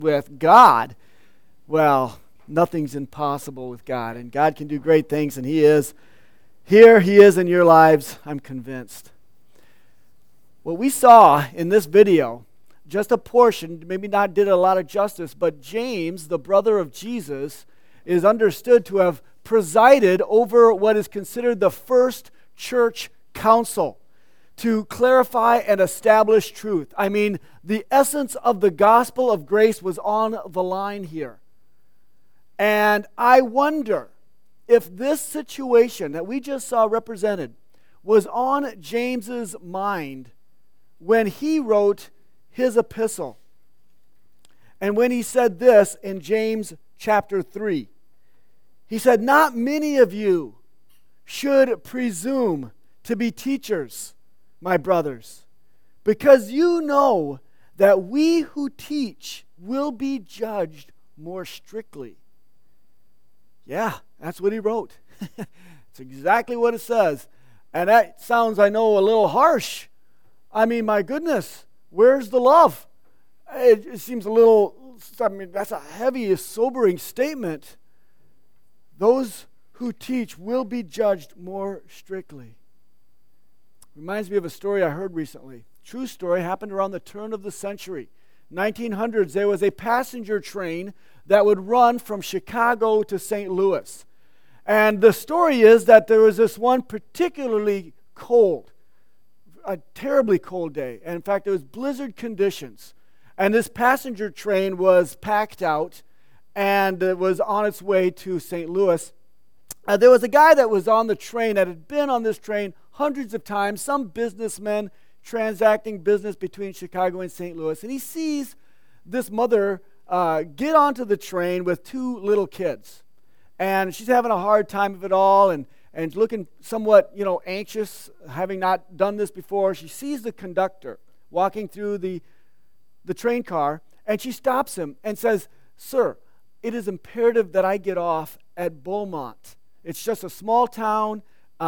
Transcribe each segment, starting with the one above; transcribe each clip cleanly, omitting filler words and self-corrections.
with God, well, nothing's impossible with God. And God can do great things, and He is. Here He is in your lives, I'm convinced. What we saw in this video, just a portion, maybe not did a lot of justice, but James, the brother of Jesus, is understood to have presided over what is considered the first church council to clarify and establish truth. I mean, the essence of the gospel of grace was on the line here. And I wonder if this situation that we just saw represented was on James's mind when he wrote his epistle. And when he said this in James chapter 3, he said, "Not many of you should presume to be teachers, my brothers, because you know that we who teach will be judged more strictly." Yeah, that's what he wrote. It's exactly what it says. And that sounds, I know, a little harsh. I mean, my goodness, where's the love? It seems a little, I mean, that's a heavy, sobering statement. Those who teach will be judged more strictly. Reminds me of a story I heard recently. True story, happened around the turn of the century. 1900s, there was a passenger train that would run from Chicago to St. Louis. And the story is that there was this one particularly cold, a terribly cold day. And in fact, it was blizzard conditions. And this passenger train was packed out and it was on its way to St. Louis. There was a guy that was on the train that had been on this train hundreds of times, some businessmen transacting business between Chicago and St. Louis. And he sees this mother get onto the train with two little kids. And she's having a hard time of it all and looking somewhat, anxious, having not done this before. She sees the conductor walking through the train car, and she stops him and says, "Sir, it is imperative that I get off at Beaumont. It's just a small town,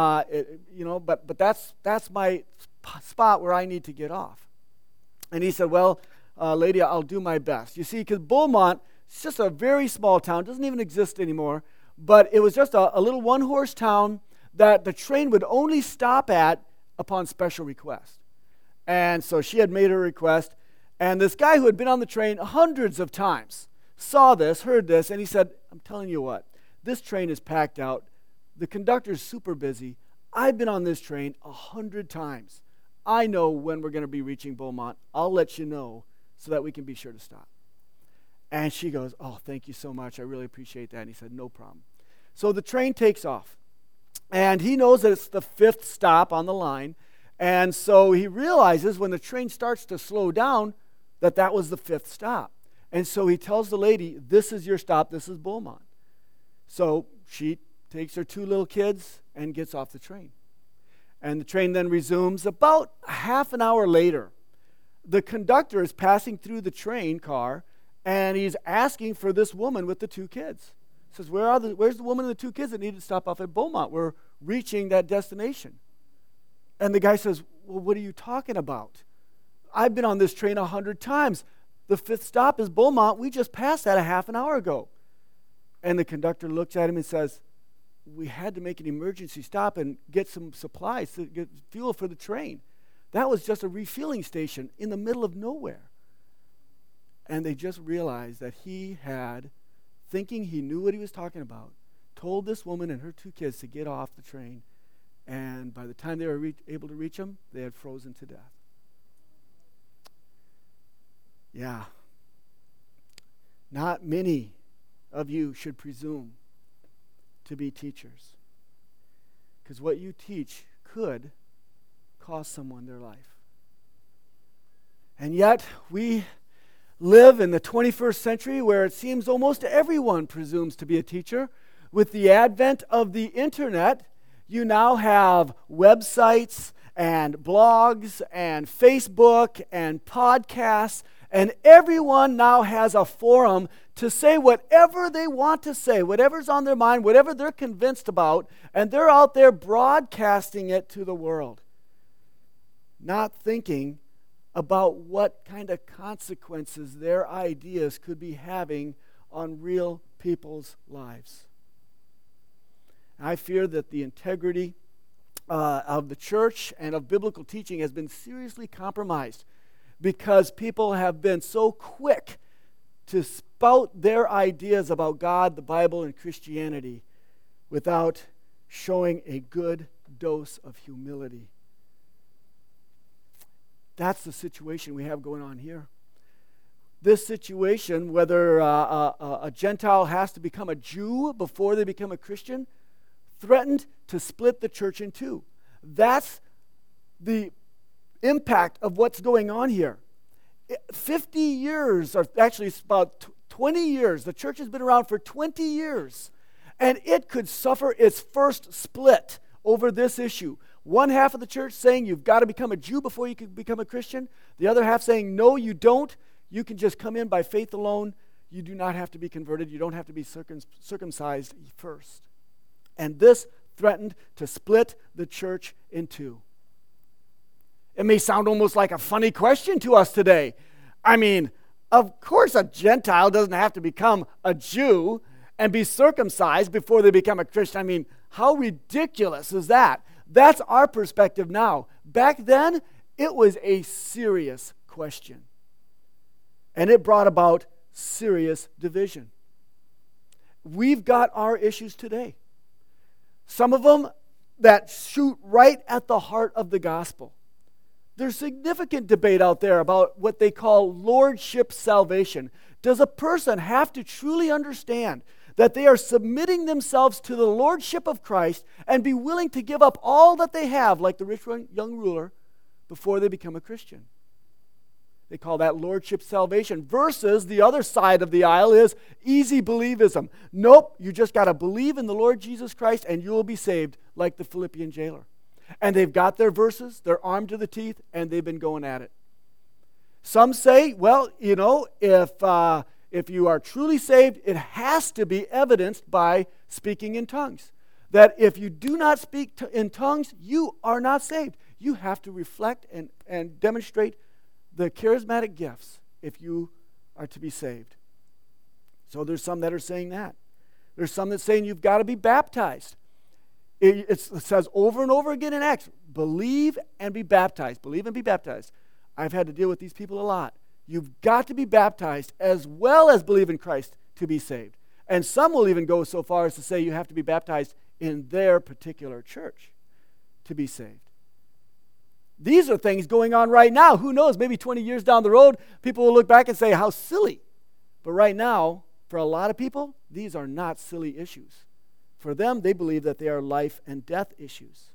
but that's my spot where I need to get off." And he said, "Well, lady, I'll do my best." You see, because Beaumont, it's just a very small town, doesn't even exist anymore, but it was just a little one-horse town that the train would only stop at upon special request. And so she had made her request, and this guy who had been on the train hundreds of times saw this, heard this, and he said, "I'm telling you what, this train is packed out. The conductor's super busy. I've been on this train 100 times. I know when we're going to be reaching Beaumont. I'll let you know so that we can be sure to stop." And she goes, "Oh, thank you so much. I really appreciate that." And he said, "No problem." So the train takes off. And he knows that it's the fifth stop on the line. And so he realizes when the train starts to slow down that was the fifth stop. And so he tells the lady, "This is your stop. This is Beaumont." So she takes her two little kids and gets off the train. And the train then resumes. About half an hour later, the conductor is passing through the train car, and he's asking for this woman with the two kids. He says, where's the woman and the two kids that need to stop off at Beaumont? We're reaching that destination. And the guy says, "Well, what are you talking about? I've been on this train 100 times. The fifth stop is Beaumont. We just passed that a half an hour ago." And the conductor looks at him and says, "We had to make an emergency stop and get some supplies to get fuel for the train. That was just a refueling station in the middle of nowhere." And they just realized that he had, thinking he knew what he was talking about, told this woman and her two kids to get off the train. And by the time they were able to reach him, they had frozen to death. Yeah. Not many of you should presume to be teachers, because what you teach could cost someone their life. And yet we live in the 21st century where it seems almost everyone presumes to be a teacher. With the advent of the internet, you now have websites and blogs and Facebook and podcasts, and everyone now has a forum to say whatever they want to say, whatever's on their mind, whatever they're convinced about, and they're out there broadcasting it to the world, not thinking about what kind of consequences their ideas could be having on real people's lives. I fear that the integrity of the church and of biblical teaching has been seriously compromised because people have been so quick to spout their ideas about God, the Bible, and Christianity without showing a good dose of humility. That's the situation we have going on here. This situation, whether a Gentile has to become a Jew before they become a Christian, threatened to split the church in two. That's the impact of what's going on here. 50 years, or actually it's about 20 years, the church has been around for 20 years, and it could suffer its first split over this issue. One half of the church saying you've got to become a Jew before you can become a Christian. The other half saying, no, you don't. You can just come in by faith alone. You do not have to be converted. You don't have to be circumcised first. And this threatened to split the church in two. It may sound almost like a funny question to us today. I mean, of course a Gentile doesn't have to become a Jew and be circumcised before they become a Christian. I mean, how ridiculous is that? That's our perspective now. Back then, it was a serious question. And it brought about serious division. We've got our issues today. Some of them that shoot right at the heart of the gospel. There's significant debate out there about what they call lordship salvation. Does a person have to truly understand that they are submitting themselves to the lordship of Christ and be willing to give up all that they have, like the rich young ruler, before they become a Christian? They call that lordship salvation. Versus the other side of the aisle is easy believism. Nope, you just got to believe in the Lord Jesus Christ and you will be saved, like the Philippian jailer. And they've got their verses, they're armed to the teeth, and they've been going at it. Some say, well, you know, if you are truly saved, it has to be evidenced by speaking in tongues. That if you do not speak in tongues, you are not saved. You have to reflect and demonstrate the charismatic gifts if you are to be saved. So there's some that are saying that. There's some that saying you've got to be baptized. It says over and over again in Acts, believe and be baptized. Believe and be baptized. I've had to deal with these people a lot. You've got to be baptized as well as believe in Christ to be saved. And some will even go so far as to say you have to be baptized in their particular church to be saved. These are things going on right now. Who knows, maybe 20 years down the road, people will look back and say, how silly. But right now, for a lot of people, these are not silly issues. For them, they believe that they are life and death issues.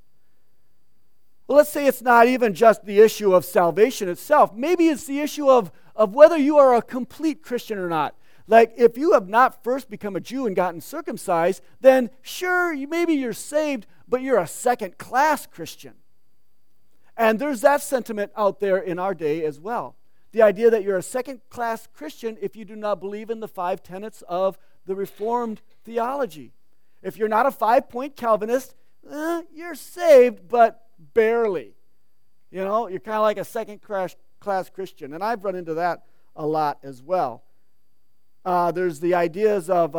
Well, let's say it's not even just the issue of salvation itself. Maybe it's the issue of whether you are a complete Christian or not. Like, if you have not first become a Jew and gotten circumcised, then sure, maybe you're saved, but you're a second-class Christian. And there's that sentiment out there in our day as well. The idea that you're a second-class Christian if you do not believe in the 5 tenets of the Reformed theology. If you're not a 5-point Calvinist, you're saved, but barely. You know, you're kind of like a second-class Christian. And I've run into that a lot as well. There's the ideas of,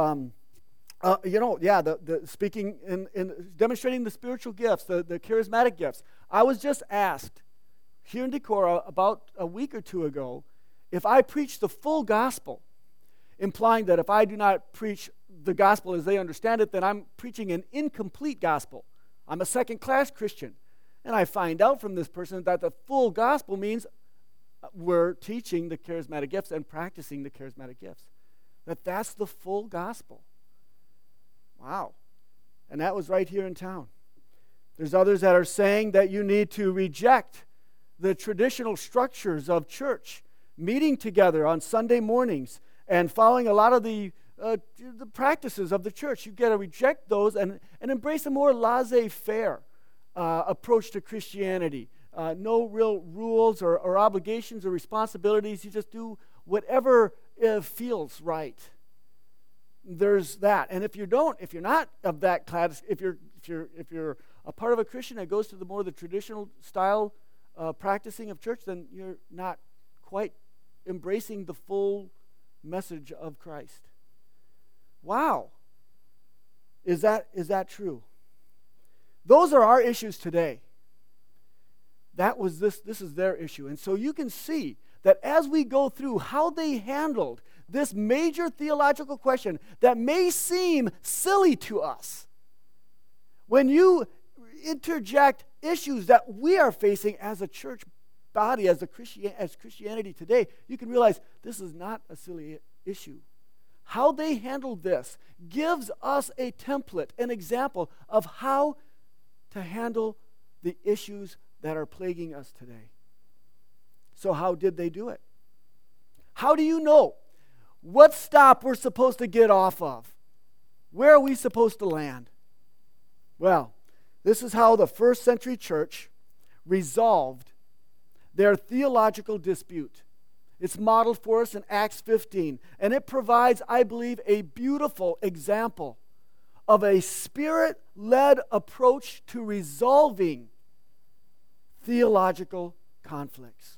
the speaking in demonstrating the spiritual gifts, the charismatic gifts. I was just asked here in Decorah about a week or two ago if I preach the full gospel, implying that if I do not preach the gospel as they understand it, then I'm preaching an incomplete gospel. I'm a second-class Christian. And I find out from this person that the full gospel means we're teaching the charismatic gifts and practicing the charismatic gifts. That's the full gospel. Wow. And that was right here in town. There's others that are saying that you need to reject the traditional structures of church, meeting together on Sunday mornings and following a lot of the practices of the church. You've got to reject those and embrace a more laissez-faire approach to Christianity. No real rules or obligations or responsibilities. You just do whatever feels right. There's that. And if you're not of that class, if you're a part of a Christian that goes to the traditional style practicing of church, then you're not quite embracing the full message of Christ. Wow. Is that true? Those are our issues today. This is their issue. And so you can see that as we go through how they handled this major theological question that may seem silly to us, when you interject issues that we are facing as a church body, as Christianity today, you can realize this is not a silly issue. How they handled this gives us a template, an example of how to handle the issues that are plaguing us today. So how did they do it? How do you know what stop we're supposed to get off of? Where are we supposed to land? Well, this is how the first century church resolved their theological dispute. It's modeled for us in Acts 15, and it provides, I believe, a beautiful example of a Spirit-led approach to resolving theological conflicts.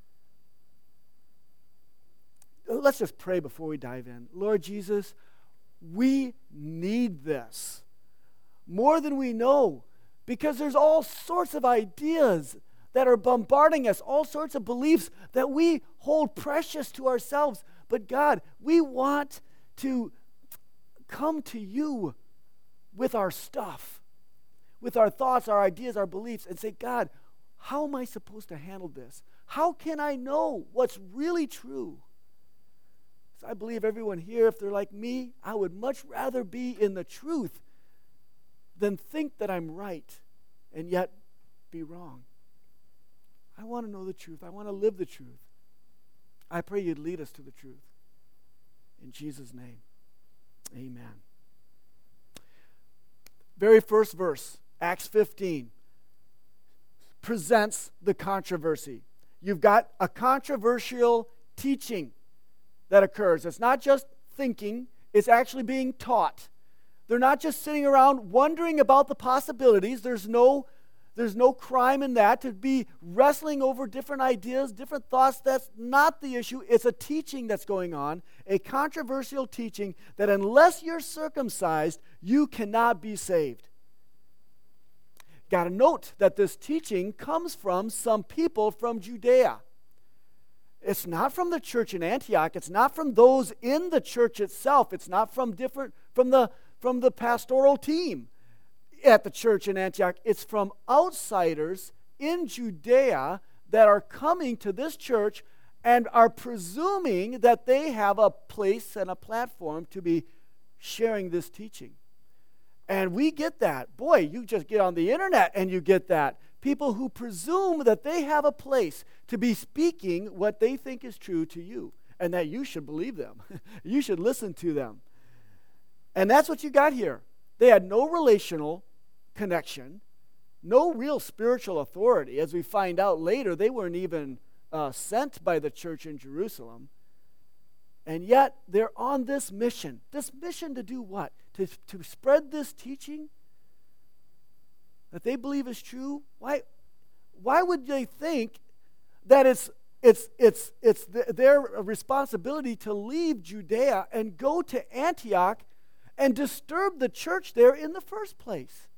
Let's just pray before we dive in. Lord Jesus, we need this more than we know, because there's all sorts of ideas that are bombarding us, all sorts of beliefs that we hold precious to ourselves. But God, we want to come to you with our stuff, with our thoughts, our ideas, our beliefs, and say, God, how am I supposed to handle this? How can I know what's really true? So I believe everyone here, if they're like me, I would much rather be in the truth than think that I'm right and yet be wrong. I want to know the truth. I want to live the truth. I pray you'd lead us to the truth. In Jesus' name, amen. Very first verse, Acts 15, presents the controversy. You've got a controversial teaching that occurs. It's not just thinking, it's actually being taught. They're not just sitting around wondering about the possibilities. There's no crime in that, to be wrestling over different ideas, different thoughts. That's not the issue. It's a teaching that's going on, a controversial teaching that unless you're circumcised, you cannot be saved. Got to note that this teaching comes from some people from Judea. It's not from the church in Antioch. It's not from those in the church itself. It's not from the pastoral team at the church in Antioch. It's from outsiders in Judea that are coming to this church and are presuming that they have a place and a platform to be sharing this teaching. And we get that. Boy, you just get on the internet and you get that. People who presume that they have a place to be speaking what they think is true to you, and that you should believe them. You should listen to them. And that's what you got here. They had no relational connection, no real spiritual authority. As we find out later, they weren't even sent by the church in Jerusalem. And yet, they're on this mission. This mission to do what? To spread this teaching that they believe is true. Why would they think that it's their responsibility to leave Judea and go to Antioch and disturb the church there in the first place?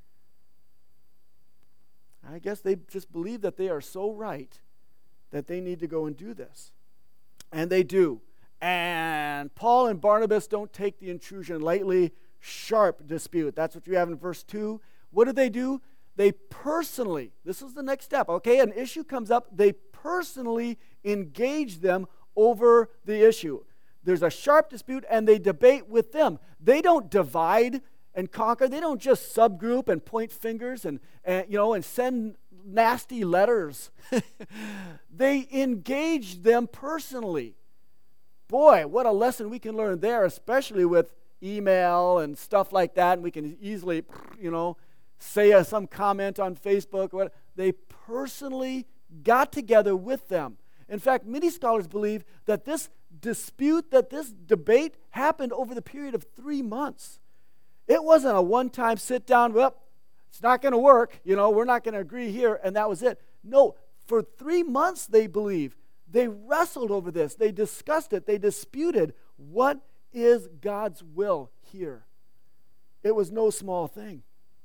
I guess they just believe that they are so right that they need to go and do this. And they do. And Paul and Barnabas don't take the intrusion lightly. Sharp dispute. That's what you have in verse 2. What do? They personally, this is the next step, okay? An issue comes up, they personally engage them over the issue. There's a sharp dispute, and they debate with them. They don't divide and conquer. They don't just subgroup and point fingers and send nasty letters. They engage them personally. Boy, what a lesson we can learn there, especially with email and stuff like that. And we can easily, say some comment on Facebook. They personally got together with them. In fact, many scholars believe that this dispute, that this debate happened over the period of 3 months. It wasn't a one-time sit down, well, it's not going to work, we're not going to agree here, and that was it. No, For 3 months, they believe. They wrestled over this. They discussed it. They disputed what is God's will here. It was no small thing.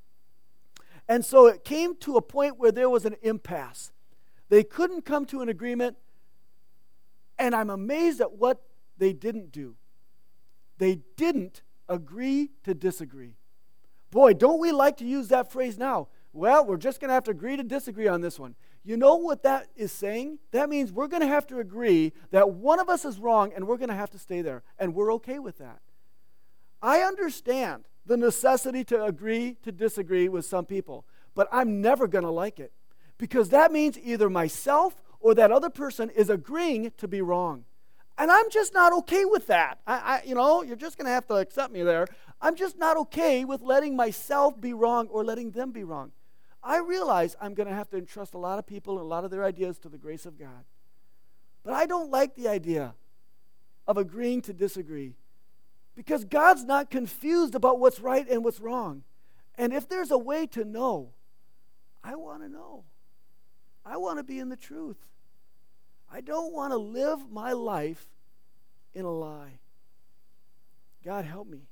And so it came to a point where there was an impasse. They couldn't come to an agreement, and I'm amazed at what they didn't do. They didn't agree to disagree. Boy, don't we like to use that phrase now? Well, we're just going to have to agree to disagree on this one. You know what that is saying? That means we're going to have to agree that one of us is wrong, and we're going to have to stay there, and we're okay with that. I understand the necessity to agree to disagree with some people, but I'm never going to like it, because that means either myself or that other person is agreeing to be wrong. And I'm just not okay with that. You're just going to have to accept me there. I'm just not okay with letting myself be wrong or letting them be wrong. I realize I'm going to have to entrust a lot of people and a lot of their ideas to the grace of God. But I don't like the idea of agreeing to disagree, because God's not confused about what's right and what's wrong. And if there's a way to know, I want to know. I want to be in the truth. I don't want to live my life in a lie. God help me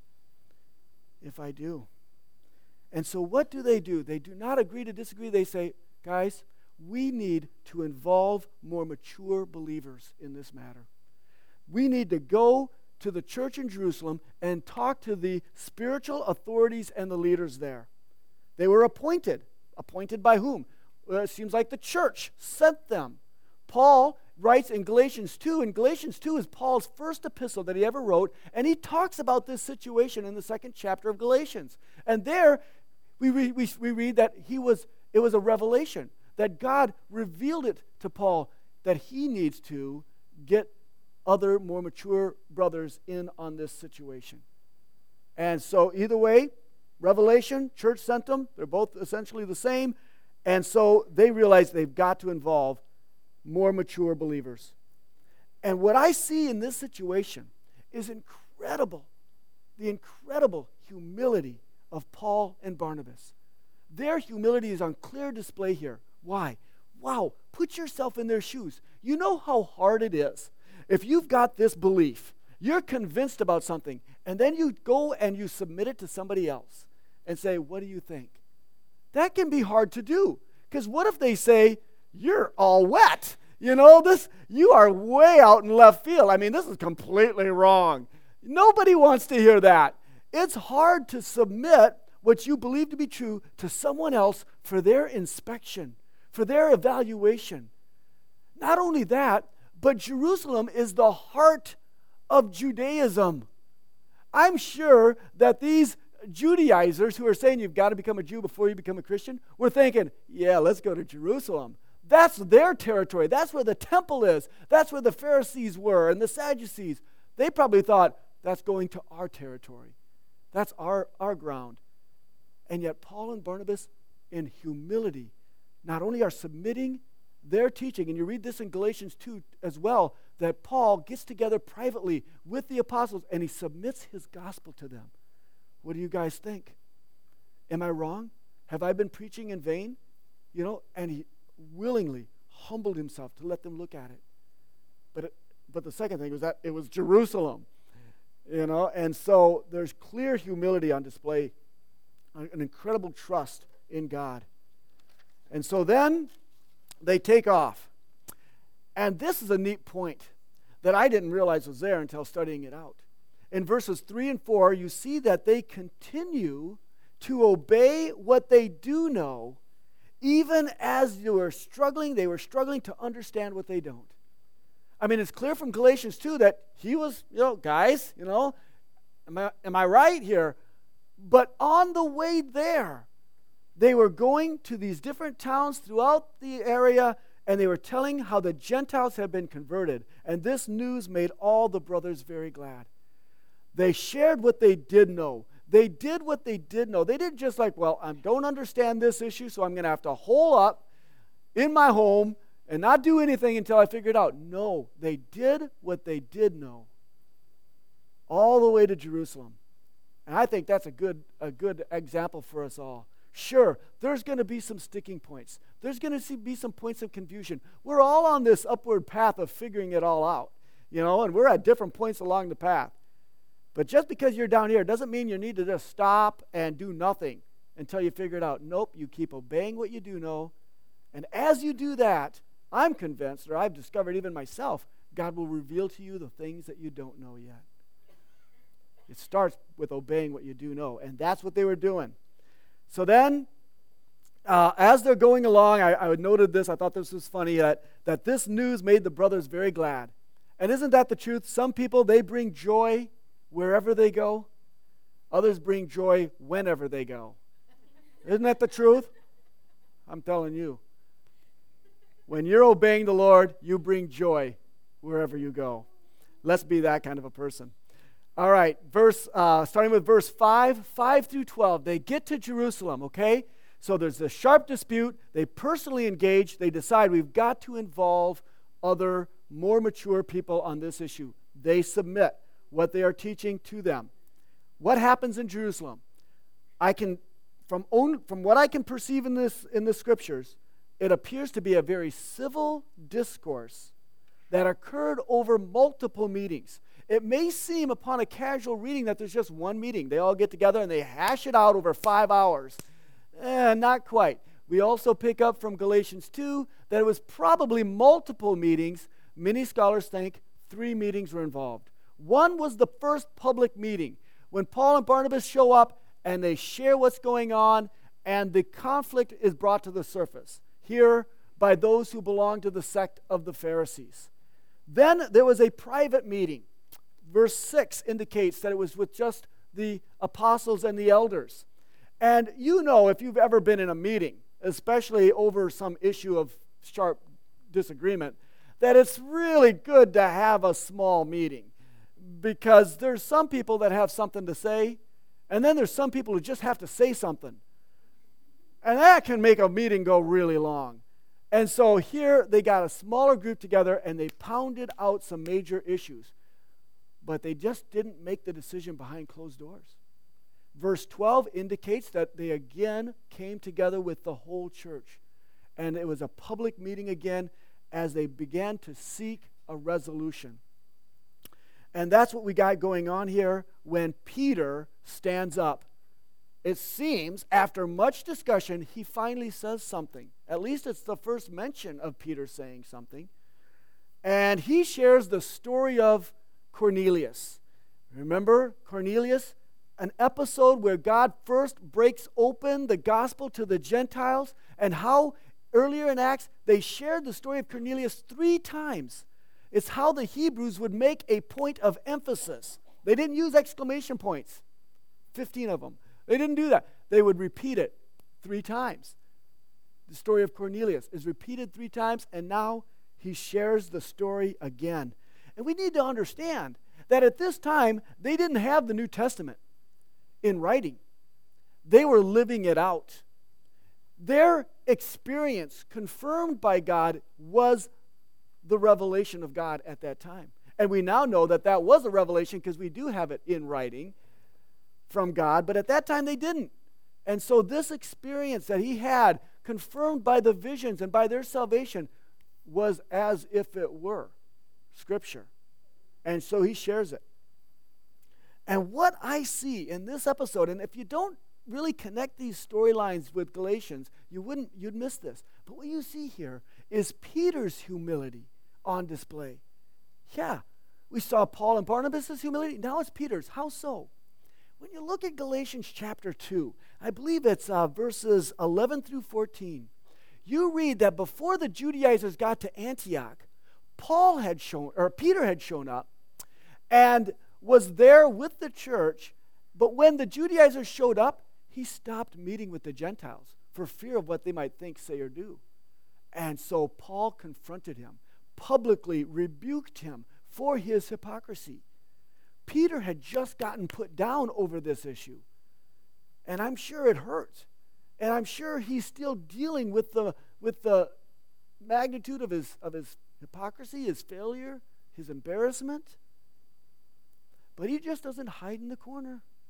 if I do. And so what do? They do not agree to disagree. They say, guys, we need to involve more mature believers in this matter. We need to go to the church in Jerusalem and talk to the spiritual authorities and the leaders there. They were appointed. Appointed by whom? Well, it seems like the church sent them. Paul writes in Galatians 2, and Galatians 2 is Paul's first epistle that he ever wrote, and he talks about this situation in the 2nd chapter of Galatians. And there we read that it was a revelation, that God revealed it to Paul, that he needs to get other more mature brothers in on this situation. And so either way, revelation, church sent them, they're both essentially the same, and so they realize they've got to involve more mature believers. And what I see in this situation is incredible, the incredible humility of Paul and Barnabas. Their humility is on clear display here. Why? Wow, put yourself in their shoes. You know how hard it is. If you've got this belief, you're convinced about something, and then you go and you submit it to somebody else and say, what do you think? That can be hard to do, because what if they say, you're all wet? You are way out in left field. I mean, this is completely wrong. Nobody wants to hear that. It's hard to submit what you believe to be true to someone else for their inspection, for their evaluation. Not only that, but Jerusalem is the heart of Judaism. I'm sure that these Judaizers who are saying you've got to become a Jew before you become a Christian were thinking, yeah, let's go to Jerusalem. That's their territory. That's where the temple is. That's where the Pharisees were and the Sadducees. They probably thought, that's going to our territory. That's our ground. And yet Paul and Barnabas, in humility, not only are submitting their teaching, and you read this in Galatians 2 as well, that Paul gets together privately with the apostles and he submits his gospel to them. What do you guys think? Am I wrong? Have I been preaching in vain? And he willingly humbled himself to let them look at it. But the second thing was that it was Jerusalem, and so there's clear humility on display, an incredible trust in God. And so then they take off. And this is a neat point that I didn't realize was there until studying it out. In verses 3 and 4, you see that they continue to obey what they do know, even as they were struggling to understand what they don't. I mean, it's clear from Galatians 2 that he was, guys, am I right here? But on the way there, they were going to these different towns throughout the area, and they were telling how the Gentiles had been converted. And this news made all the brothers very glad. They shared what they did know. They did what they did know. They didn't just like, well, I don't understand this issue, so I'm going to have to hole up in my home and not do anything until I figure it out. No, they did what they did know, all the way to Jerusalem. And I think that's a good example for us all. Sure, there's going to be some sticking points. There's going to be some points of confusion. We're all on this upward path of figuring it all out, and we're at different points along the path. But just because you're down here doesn't mean you need to just stop and do nothing until you figure it out. Nope, you keep obeying what you do know. And as you do that, I'm convinced, or I've discovered even myself, God will reveal to you the things that you don't know yet. It starts with obeying what you do know. And that's what they were doing. So then, as they're going along, I noted this. I thought this was funny, that this news made the brothers very glad. And isn't that the truth? Some people, they bring joy wherever they go. Others bring joy whenever they go. Isn't that the truth? I'm telling you. When you're obeying the Lord, you bring joy wherever you go. Let's be that kind of a person. All right, starting with verse 5 through 12. They get to Jerusalem, okay? So there's a sharp dispute. They personally engage. They decide we've got to involve other, more mature people on this issue. They submit what they are teaching to them. What happens in Jerusalem? From what I can perceive in the scriptures, it appears to be a very civil discourse that occurred over multiple meetings. It may seem upon a casual reading that there's just one meeting. They all get together and they hash it out over 5 hours. Not quite. We also pick up from Galatians 2 that it was probably multiple meetings. Many scholars think 3 meetings were involved. One was the first public meeting when Paul and Barnabas show up and they share what's going on, and the conflict is brought to the surface here by those who belong to the sect of the Pharisees. Then there was a private meeting. Verse 6 indicates that it was with just the apostles and the elders. And if you've ever been in a meeting, especially over some issue of sharp disagreement, that it's really good to have a small meeting, because there's some people that have something to say, and then there's some people who just have to say something. And that can make a meeting go really long. And so here they got a smaller group together and they pounded out some major issues. But they just didn't make the decision behind closed doors. Verse 12 indicates that they again came together with the whole church. And it was a public meeting again as they began to seek a resolution. And that's what we got going on here when Peter stands up. It seems, after much discussion, he finally says something. At least it's the first mention of Peter saying something. And he shares the story of Cornelius. Remember Cornelius? An episode where God first breaks open the gospel to the Gentiles, and how earlier in Acts they shared the story of Cornelius 3 times. It's how the Hebrews would make a point of emphasis. They didn't use exclamation points, 15 of them. They didn't do that. They would repeat it 3 times. The story of Cornelius is repeated 3 times, and now he shares the story again. And we need to understand that at this time, they didn't have the New Testament in writing. They were living it out. Their experience, confirmed by God, was the revelation of God at that time. And we now know that that was a revelation because we do have it in writing from God, but at that time they didn't. And so this experience that he had, confirmed by the visions and by their salvation, was as if it were Scripture. And so he shares it. And what I see in this episode, and if you don't really connect these storylines with Galatians, you'd miss this. But what you see here is Peter's humility on display. Yeah, we saw Paul and Barnabas' humility. Now it's Peter's. How so? When you look at Galatians chapter 2, I believe it's verses 11 through 14, you read that before the Judaizers got to Antioch, Peter had shown up and was there with the church, but when the Judaizers showed up, he stopped meeting with the Gentiles for fear of what they might think, say, or do. And so Paul confronted him, publicly rebuked him for his hypocrisy. Peter had just gotten put down over this issue, and I'm sure it hurt. And I'm sure he's still dealing with the magnitude of his hypocrisy, his failure, his embarrassment. But he just doesn't hide in the corner.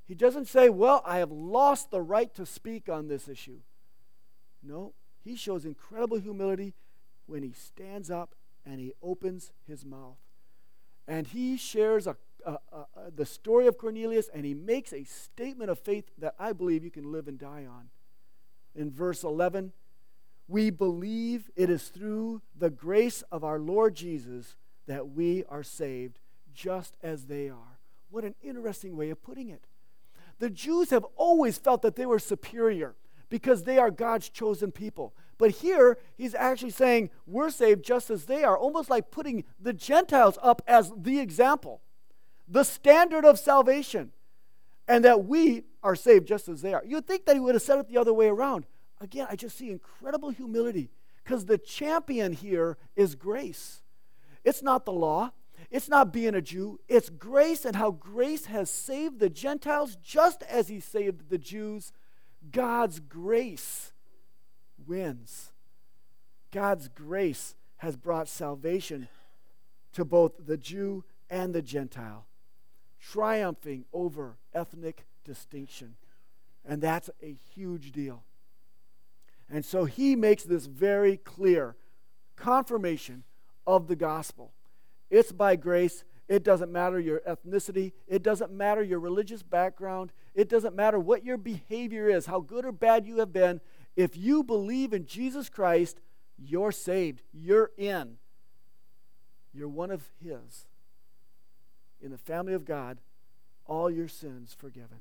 He doesn't say, well, I have lost the right to speak on this issue. No, he shows incredible humility when he stands up and he opens his mouth. And he shares the story of Cornelius, and he makes a statement of faith that I believe you can live and die on. In verse 11, we believe it is through the grace of our Lord Jesus that we are saved, just as they are. What an interesting way of putting it. The Jews have always felt that they were superior because they are God's chosen people. But here, he's actually saying we're saved just as they are, almost like putting the Gentiles up as the example, the standard of salvation, and that we are saved just as they are. You'd think that he would have said it the other way around. Again, I just see incredible humility because the champion here is grace. It's not the law. It's not being a Jew. It's grace and how grace has saved the Gentiles just as he saved the Jews. God's grace wins. God's grace has brought salvation to both the Jew and the Gentile, triumphing over ethnic distinction. And that's a huge deal. And so he makes this very clear confirmation of the gospel. It's by grace. It doesn't matter your ethnicity. It doesn't matter your religious background. It doesn't matter what your behavior is, how good or bad you have been. If you believe in Jesus Christ, you're saved. You're in. You're one of his. In the family of God, all your sins forgiven.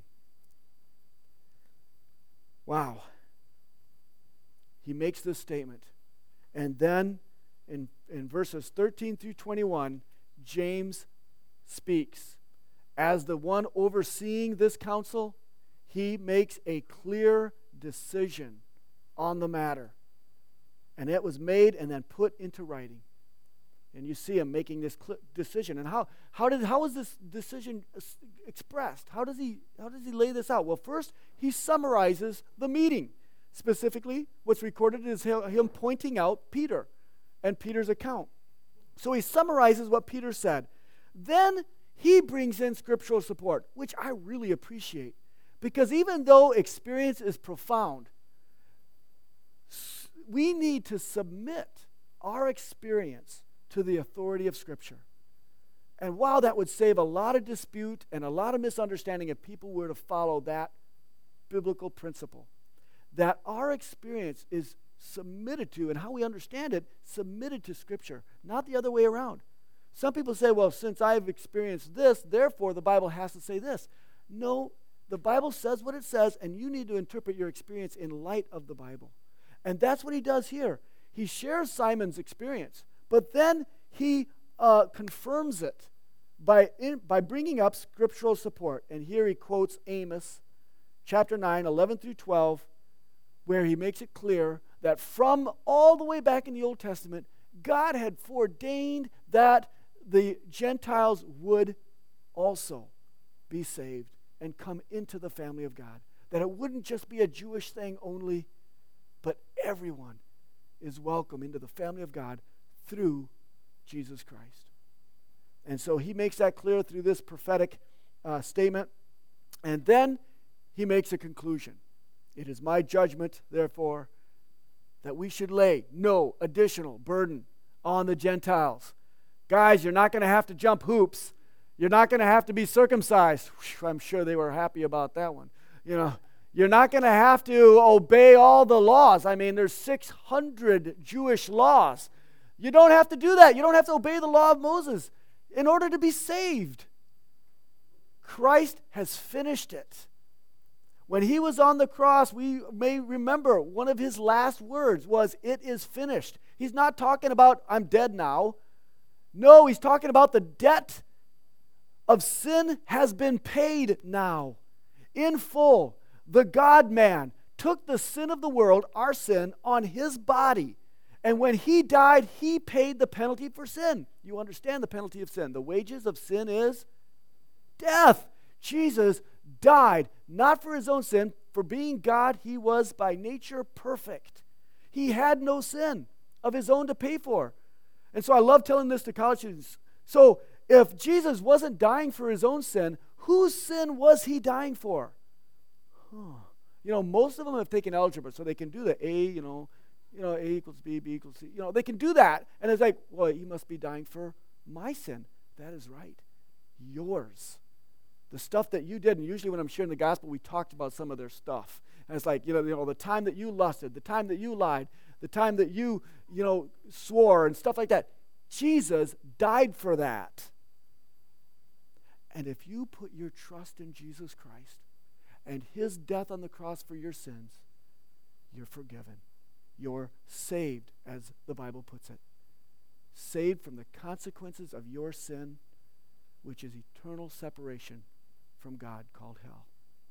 Wow. He makes this statement. And then in verses 13 through 21, James speaks. As the one overseeing this council, he makes a clear decision on the matter. And it was made and then put into writing. And you see him making this decision. And how was this decision expressed? How does he lay this out? Well, first, he summarizes the meeting. Specifically, what's recorded is him pointing out Peter and Peter's account. So he summarizes what Peter said. Then he brings in scriptural support, which I really appreciate. Because even though experience is profound, we need to submit our experience to the authority of Scripture. And while that would save a lot of dispute and a lot of misunderstanding if people were to follow that biblical principle, that our experience is submitted to, and how we understand it, submitted to Scripture, not the other way around. Some people say, well, since I've experienced this, therefore the Bible has to say this. No, the Bible says what it says, and you need to interpret your experience in light of the Bible. And that's what he does here. He shares Simon's experience, but then he confirms it by bringing up scriptural support. And here he quotes Amos chapter 9, 11 through 12, where he makes it clear that from all the way back in the Old Testament, God had foreordained that the Gentiles would also be saved and come into the family of God. That it wouldn't just be a Jewish thing only, but everyone is welcome into the family of God through Jesus Christ. And so he makes that clear through this prophetic statement. And then he makes a conclusion. It is my judgment, therefore, that we should lay no additional burden on the Gentiles. Guys, you're not going to have to jump hoops. You're not going to have to be circumcised. Whew, I'm sure they were happy about that one. You're not going to have to obey all the laws. I mean, there's 600 Jewish laws. You don't have to do that. You don't have to obey the law of Moses in order to be saved. Christ has finished it. When he was on the cross, we may remember one of his last words was, "It is finished." He's not talking about, "I'm dead now." No, he's talking about the debt of sin has been paid now in full. The God-man took the sin of the world, our sin, on his body. And when he died, he paid the penalty for sin. You understand the penalty of sin. The wages of sin is death. Jesus died, not for his own sin. For being God, he was by nature perfect. He had no sin of his own to pay for. And so I love telling this to college students. So if Jesus wasn't dying for his own sin, Whose sin was he dying for? Most of them have taken algebra, so they can do the A, A equals B, B equals C. They can do that. And it's like, well, he must be dying for my sin. That is right. Yours. The stuff that you did, and usually when I'm sharing the gospel, we talked about some of their stuff. And it's like, the time that you lusted, the time that you lied, the time that you, swore and stuff like that. Jesus died for that. And if you put your trust in Jesus Christ and his death on the cross for your sins, you're forgiven. You're saved, as the Bible puts it. Saved from the consequences of your sin, which is eternal separation from God, called hell.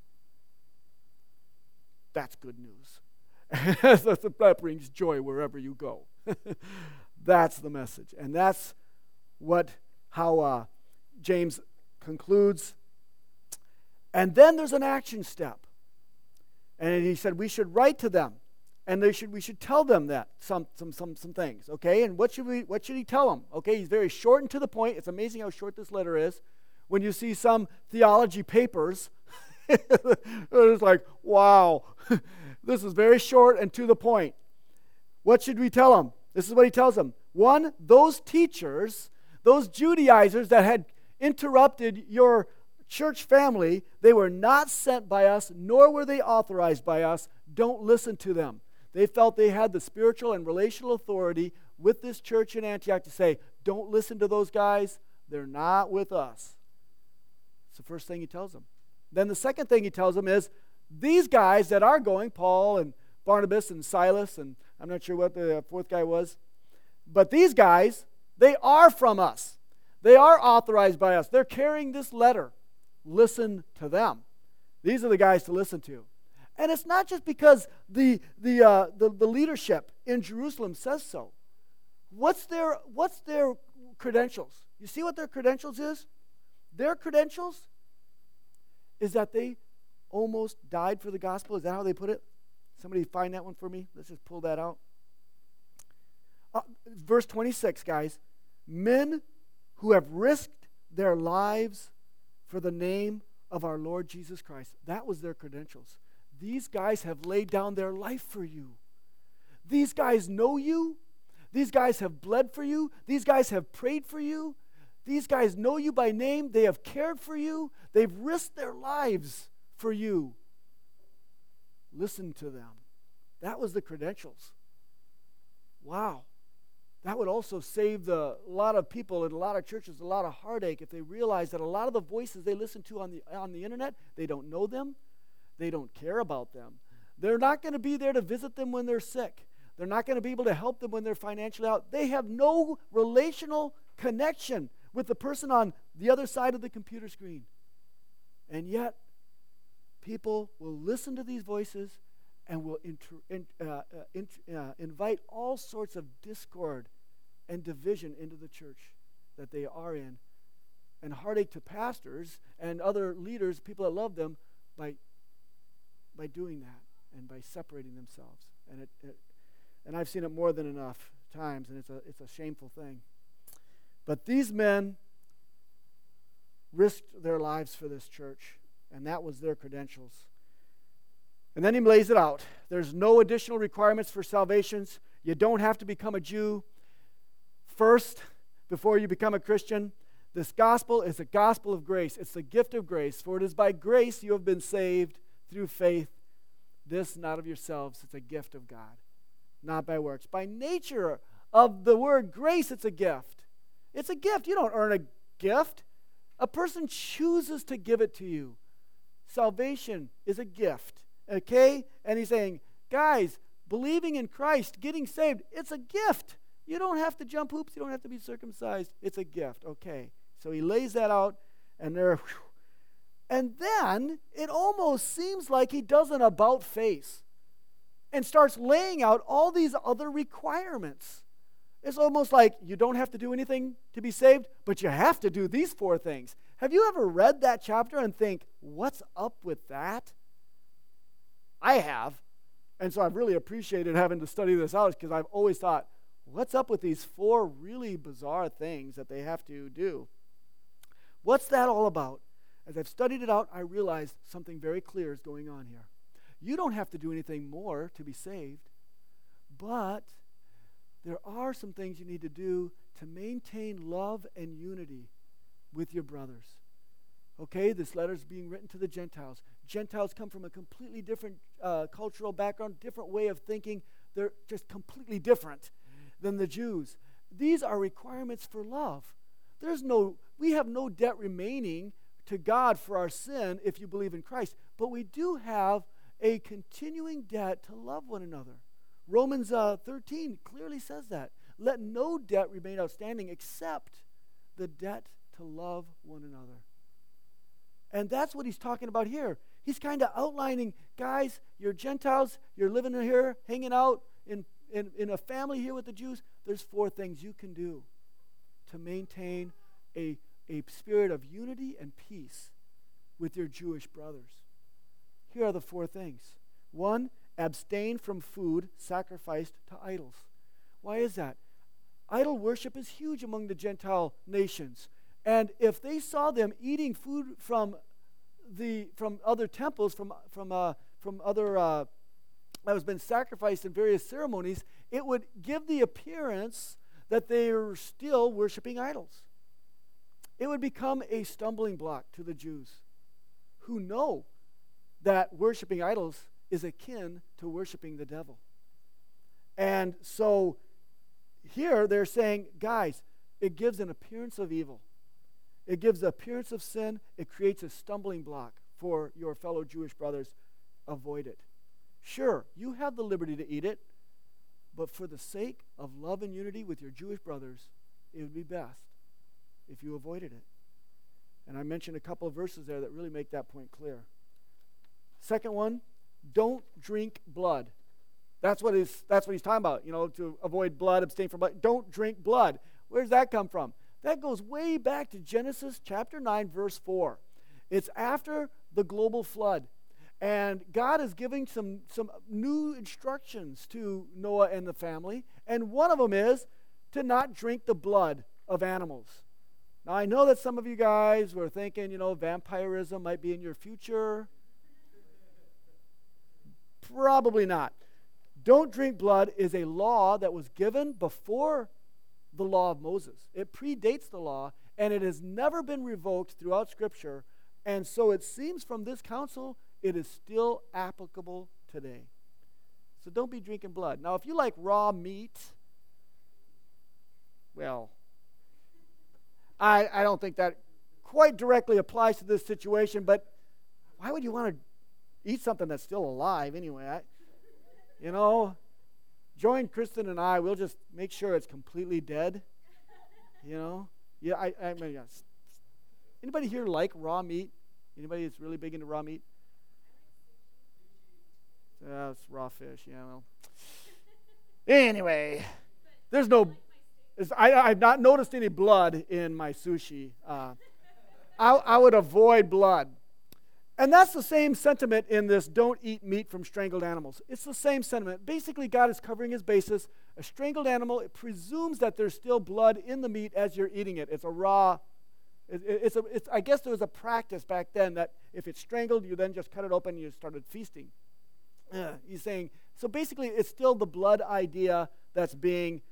That's good news. That brings joy wherever you go. That's the message. And that's how James concludes. And then there's an action step. And he said we should write to them. And we should tell them that some things, okay? And what should he tell them? Okay, he's very short and to the point. It's amazing how short this letter is. When you see some theology papers, it's like, wow, this is very short and to the point. What should we tell them? This is what he tells them. One, those teachers, those Judaizers that had interrupted your church family, they were not sent by us, nor were they authorized by us. Don't listen to them. They felt they had the spiritual and relational authority with this church in Antioch to say, don't listen to those guys. They're not with us. It's the first thing he tells them. Then the second thing he tells them is, these guys that are going, Paul and Barnabas and Silas, and I'm not sure what the fourth guy was, but these guys, they are from us. They are authorized by us. They're carrying this letter. Listen to them. These are the guys to listen to. And it's not just because the leadership in Jerusalem says so. What's their credentials? You see what their credentials is? Their credentials is that they almost died for the gospel. Is that how they put it? Somebody find that one for me. Let's just pull that out. Verse 26, guys. Men who have risked their lives for the name of our Lord Jesus Christ. That was their credentials. These guys have laid down their life for you. These guys know you. These guys have bled for you. These guys have prayed for you. These guys know you by name. They have cared for you. They've risked their lives for you. Listen to them. That was the credentials. Wow. That would also save a lot of people in a lot of churches a lot of heartache if they realize that a lot of the voices they listen to on the internet, they don't know them. They don't care about them. They're not going to be there to visit them when they're sick. They're not going to be able to help them when they're financially out. They have no relational connection with the person on the other side of the computer screen. And yet, people will listen to these voices and will invite all sorts of discord and division into the church that they are in, and heartache to pastors and other leaders, people that love them, by doing that and by separating themselves. And I've seen it more than enough times, and it's a shameful thing. But these men risked their lives for this church, and that was their credentials. And then he lays it out. There's no additional requirements for salvations. You don't have to become a Jew first before you become a Christian. This gospel is a gospel of grace. It's the gift of grace. For it is by grace you have been saved through faith. This not of yourselves. It's a gift of God, not by works. By nature of the word grace, it's a gift. It's a gift. You don't earn a gift. A person chooses to give it to you. Salvation is a gift. Okay? And he's saying, guys, believing in Christ, getting saved, it's a gift. You don't have to jump hoops. You don't have to be circumcised. It's a gift. Okay. So he lays that out, and and then it almost seems like he does an about face and starts laying out all these other requirements. It's almost like you don't have to do anything to be saved, but you have to do these 4 things. Have you ever read that chapter and think, what's up with that? I have. And so I've really appreciated having to study this out, because I've always thought, what's up with these 4 really bizarre things that they have to do? What's that all about? as I've studied it out, I realized something very clear is going on here. You don't have to do anything more to be saved, but there are some things you need to do to maintain love and unity with your brothers. Okay, this letter is being written to the Gentiles. Gentiles come from a completely different cultural background, different way of thinking. They're just completely different than the Jews. These are requirements for love. We have no debt remaining to God for our sin if you believe in Christ, but we do have a continuing debt to love one another. Romans 13 clearly says that. Let no debt remain outstanding except the debt to love one another. And that's what he's talking about here. He's kind of outlining, guys, you're Gentiles, you're living here, hanging out in a family here with the Jews. There's 4 things you can do to maintain a spirit of unity and peace with your Jewish brothers. Here are the 4 things. 1, abstain from food sacrificed to idols. Why is that? Idol worship is huge among the Gentile nations. And if they saw them eating food from other temples, from other that has been sacrificed in various ceremonies, it would give the appearance that they are still worshiping idols. It would become a stumbling block to the Jews, who know that worshiping idols is akin to worshiping the devil. And so here they're saying, guys, it gives an appearance of evil. It gives the appearance of sin. It creates a stumbling block for your fellow Jewish brothers. Avoid it. Sure, you have the liberty to eat it, but for the sake of love and unity with your Jewish brothers, it would be best if you avoided it. And I mentioned a couple of verses there that really make that point clear. Second one, don't drink blood. That's what he's talking about, to avoid blood, abstain from blood. Don't drink blood. Where does that come from? That goes way back to Genesis chapter 9, verse 4. It's after the global flood. And God is giving some new instructions to Noah and the family. And one of them is to not drink the blood of animals. Now, I know that some of you guys were thinking, vampirism might be in your future. Probably not. Don't drink blood is a law that was given before the law of Moses. It predates the law, and it has never been revoked throughout Scripture. And so it seems from this counsel, it is still applicable today. So don't be drinking blood. Now, if you like raw meat, well, I don't think that quite directly applies to this situation, but why would you want to eat something that's still alive anyway? Join Kristen and I. We'll just make sure it's completely dead. Yeah. Yes. Anybody here like raw meat? Anybody that's really big into raw meat? It's raw fish. Yeah. Well. Anyway, there's no. I've not noticed any blood in my sushi. I would avoid blood. And that's the same sentiment in this don't eat meat from strangled animals. It's the same sentiment. Basically, God is covering his basis. A strangled animal, it presumes that there's still blood in the meat as you're eating it. It's a raw, I guess there was a practice back then that if it's strangled, you then just cut it open and you started feasting. He's saying, so basically it's still the blood idea that's being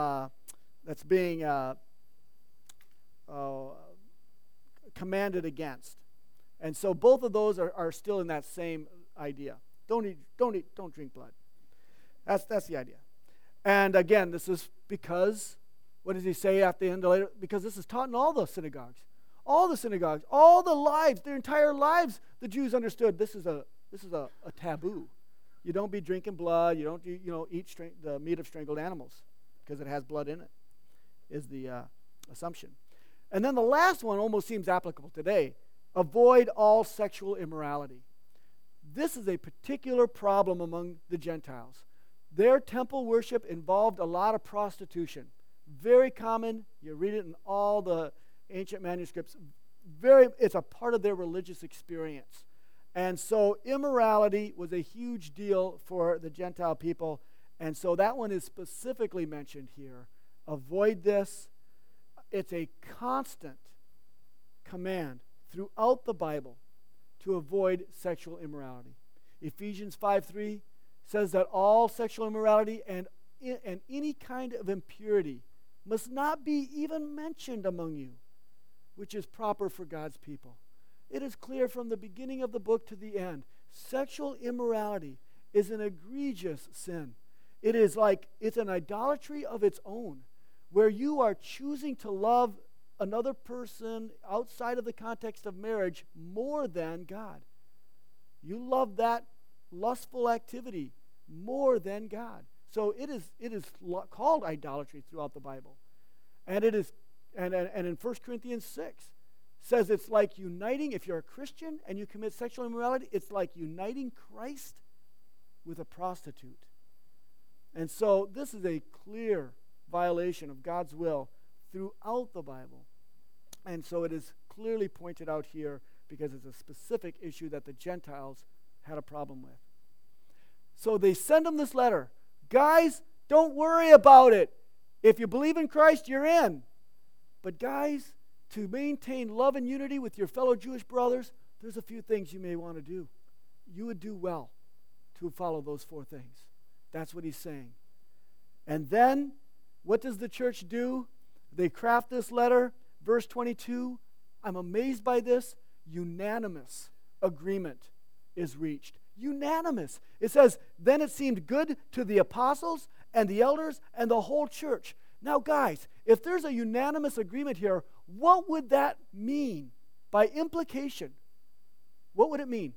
commanded against. And so both of those are still in that same idea. Don't drink blood. That's the idea. And again, this is because, what does he say at the end of later? Because this is taught in all the synagogues. All the lives, their entire lives, the Jews understood this is a taboo. You don't be drinking blood. You don't eat the meat of strangled animals because it has blood in it, is the assumption. And then the last one almost seems applicable today. Avoid all sexual immorality. This is a particular problem among the Gentiles. Their temple worship involved a lot of prostitution. Very common. You read it in all the ancient manuscripts. It's a part of their religious experience. And so immorality was a huge deal for the Gentile people. And so that one is specifically mentioned here. Avoid this. It's a constant command throughout the Bible to avoid sexual immorality. Ephesians 5:3 says that all sexual immorality and any kind of impurity must not be even mentioned among you, which is proper for God's people. It is clear from the beginning of the book to the end, sexual immorality is an egregious sin. It's an idolatry of its own, where you are choosing to love another person outside of the context of marriage more than God. You love that lustful activity more than God. So it is called idolatry throughout the Bible. And it is and in 1 Corinthians 6 says it's like uniting, if you're a Christian and you commit sexual immorality, it's like uniting Christ with a prostitute. And so this is a clear violation of God's will throughout the Bible. And so it is clearly pointed out here because it's a specific issue that the Gentiles had a problem with. So they send them this letter. Guys, don't worry about it. If you believe in Christ, you're in. But guys, to maintain love and unity with your fellow Jewish brothers, there's a few things you may want to do. You would do well to follow those 4 things. That's what he's saying. And then, what does the church do? They craft this letter. Verse 22, I'm amazed by this. Unanimous agreement is reached. Unanimous. It says, then it seemed good to the apostles and the elders and the whole church. Now, guys, if there's a unanimous agreement here, what would that mean by implication? What would it mean?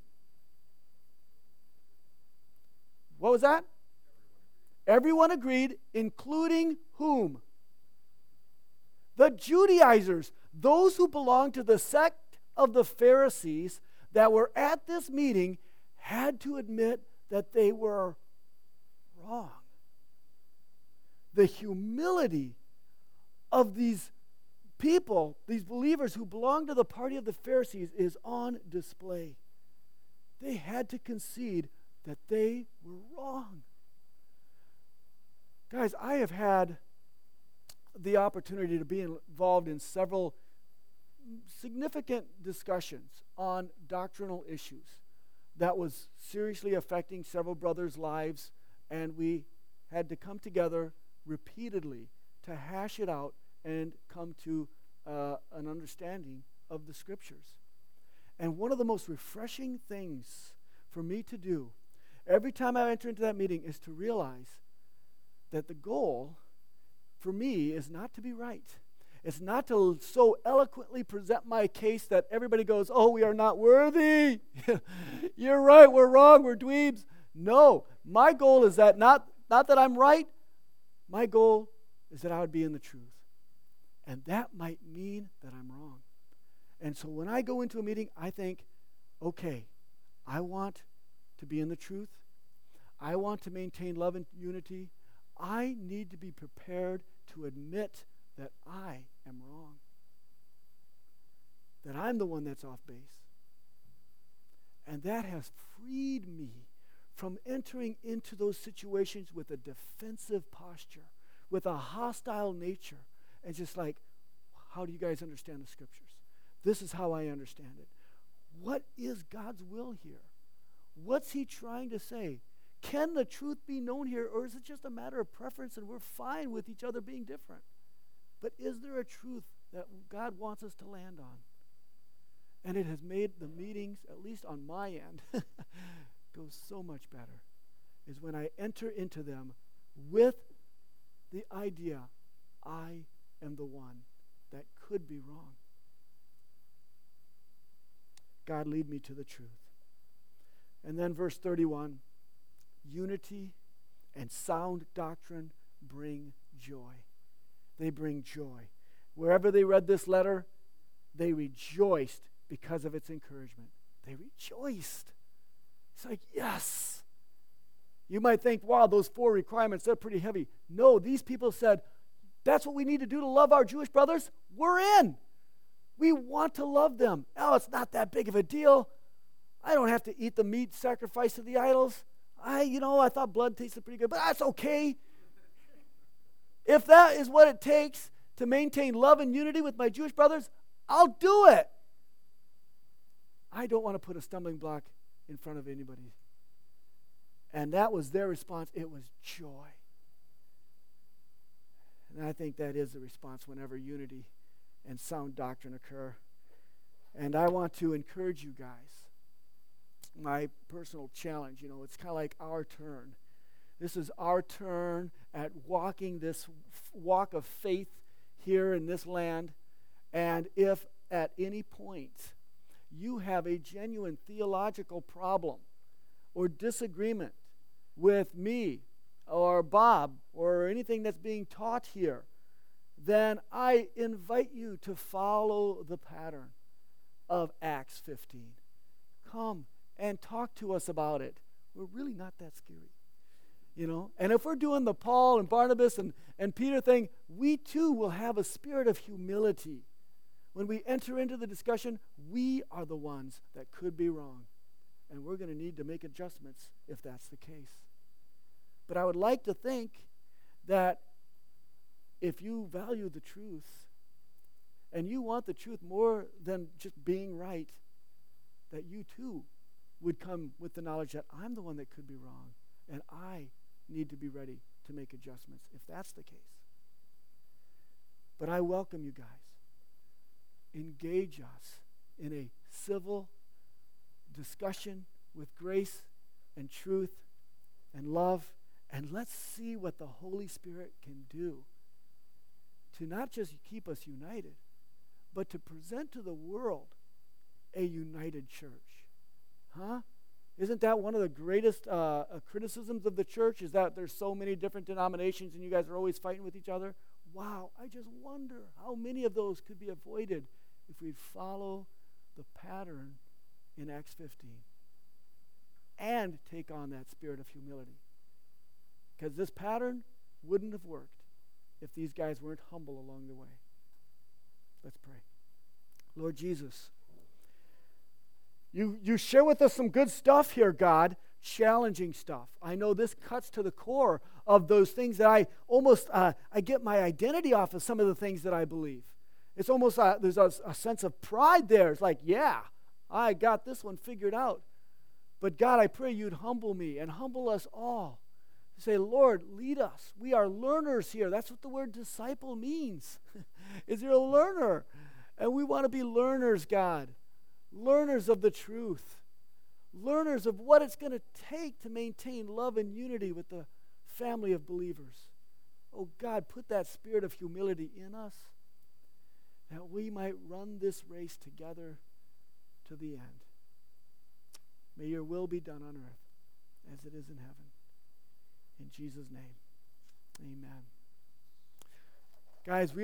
What was that? Everyone agreed, including whom? The Judaizers, those who belonged to the sect of the Pharisees that were at this meeting, had to admit that they were wrong. The humility of these people, these believers who belong to the party of the Pharisees, is on display. They had to concede that they were wrong. Guys, I have had the opportunity to be involved in several significant discussions on doctrinal issues that was seriously affecting several brothers' lives, and we had to come together repeatedly to hash it out and come to an understanding of the Scriptures. And one of the most refreshing things for me to do every time I enter into that meeting is to realize that the goal for me is not to be right. It's not to so eloquently present my case that everybody goes, oh, we are not worthy. You're right, we're wrong, we're dweebs. No, my goal is that not that I'm right. My goal is that I would be in the truth. And that might mean that I'm wrong. And so when I go into a meeting, I think, okay, I want to be in the truth. I want to maintain love and unity. I need to be prepared to admit that I am wrong, that I'm the one that's off base. And that has freed me from entering into those situations with a defensive posture, with a hostile nature, and just like, how do you guys understand the Scriptures? This is how I understand it. What is God's will here? What's he trying to say? Can the truth be known here, or is it just a matter of preference and we're fine with each other being different? But is there a truth that God wants us to land on? And it has made the meetings, at least on my end, go so much better, is when I enter into them with the idea, I am the one that could be wrong. God, lead me to the truth. And then verse 31, unity and sound doctrine bring joy. They bring joy. Wherever they read this letter, they rejoiced because of its encouragement. They rejoiced. It's like, yes. You might think, wow, those 4 requirements, they're pretty heavy. No, these people said, that's what we need to do to love our Jewish brothers. We're in. We want to love them. Oh, it's not that big of a deal. I don't have to eat the meat sacrificed to the idols. I thought blood tasted pretty good, but that's okay. If that is what it takes to maintain love and unity with my Jewish brothers, I'll do it. I don't want to put a stumbling block in front of anybody. And that was their response. It was joy. And I think that is the response whenever unity and sound doctrine occur. And I want to encourage you guys. My personal challenge, it's kind of like our turn. This is our turn at walking this walk of faith here in this land. And if at any point you have a genuine theological problem or disagreement with me or Bob or anything that's being taught here, then I invite you to follow the pattern of Acts 15. Come and talk to us about it. We're really not that scary. And if we're doing the Paul and Barnabas and Peter thing, we too will have a spirit of humility. When we enter into the discussion, we are the ones that could be wrong. And we're going to need to make adjustments if that's the case. But I would like to think that if you value the truth and you want the truth more than just being right, that you too would come with the knowledge that I'm the one that could be wrong and I need to be ready to make adjustments if that's the case. But I welcome you guys. Engage us in a civil discussion with grace and truth and love, and let's see what the Holy Spirit can do to not just keep us united, but to present to the world a united church. Huh? Isn't that one of the greatest criticisms of the church, is that there's so many different denominations and you guys are always fighting with each other? Wow, I just wonder how many of those could be avoided if we'd follow the pattern in Acts 15 and take on that spirit of humility. Because this pattern wouldn't have worked if these guys weren't humble along the way. Let's pray. Lord Jesus, you share with us some good stuff here, God, challenging stuff. I know this cuts to the core of those things that I almost, I get my identity off of some of the things that I believe. It's almost, there's a sense of pride there. It's like, yeah, I got this one figured out. But God, I pray you'd humble me and humble us all. Say, Lord, lead us. We are learners here. That's what the word disciple means. Is you're a learner. And we want to be learners, God. Learners of the truth. Learners of what it's going to take to maintain love and unity with the family of believers. Oh, God, put that spirit of humility in us that we might run this race together to the end. May your will be done on earth as it is in heaven. In Jesus' name, amen. Guys,